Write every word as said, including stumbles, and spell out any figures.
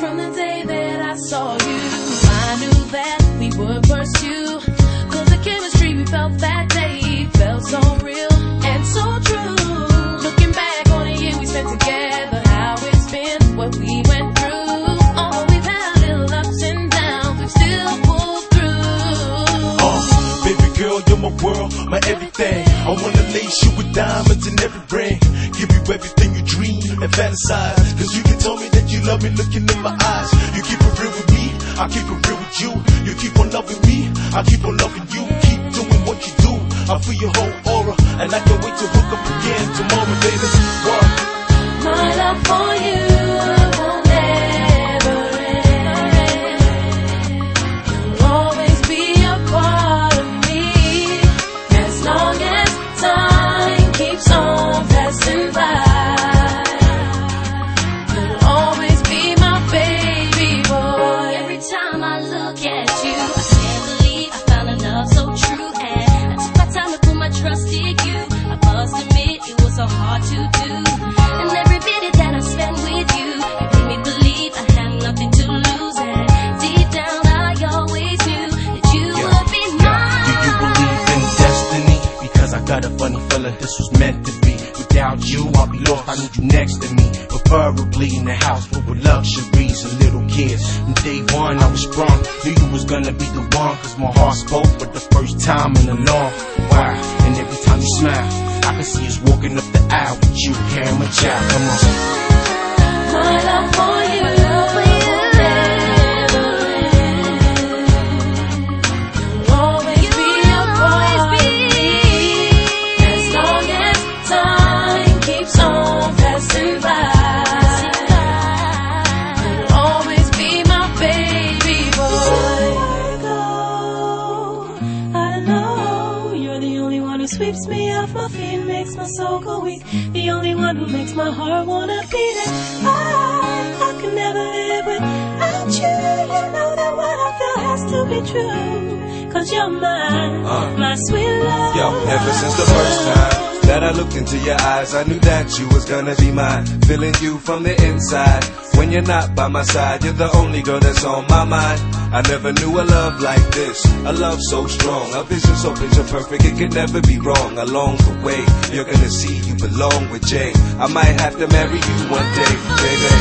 from the day that I saw you. I knew that we would pursue, cause the chemistry we felt that day felt so real and so true. Looking back on the year we spent together, how it's been, what we went through. Although we've had little ups and downs, we've still pulled through. Uh, baby girl, you're my world, my everything. I wanna lace you with diamonds in every ring, give you everything you dream and fantasize. Cause you can tell me that you love me looking in my eyes. You keep it real with me, I keep it real with you. You keep on loving me, I keep on loving you. Keep doing what you do, I feel your whole aura, and I can't wait to hook up again tomorrow, baby. What? My love for you will never end. You'll always be a part of me, as long as time keeps on passing by. You'll always be my baby boy. Every time I look at you, I can't believe I found a love so true, and I took my time to put my trust in you. I must admit it was so hard to do, and every minute that I spent with you, you made me believe I had nothing to lose, and deep down I always knew that you Yeah. would be mine. Do you believe in destiny? Because I got a funny feeling this was meant to be. Without you, I'll be lost, I need you next to me. Preferably in the house full with luxuries and little kids. From day one, I was sprung, knew you was gonna be the one. Cause my heart spoke for the first time in a long while. And every time you smile, I can see us walking up the aisle with you, carrying my child. Come on. My love for you will never end. You'll always be a part of me, as long as time keeps on passing by. You'll always be my baby boy. I know you're the only one who sweeps me off my feet, makes my soul go weak. The only one who makes my heart wanna beat it. I, I could never live without you. You know that what I feel has to be true. Cause you're mine, Uh. my sweet love. Yo, ever since the first time that I looked into your eyes, I knew that you was gonna be mine. Feeling you from the inside. When you're not by my side, you're the only girl that's on my mind. I never knew a love like this, a love so strong, a vision so picture perfect, it could never be wrong. Along the way, you're gonna see you belong with Jay. I might have to marry you one day, baby.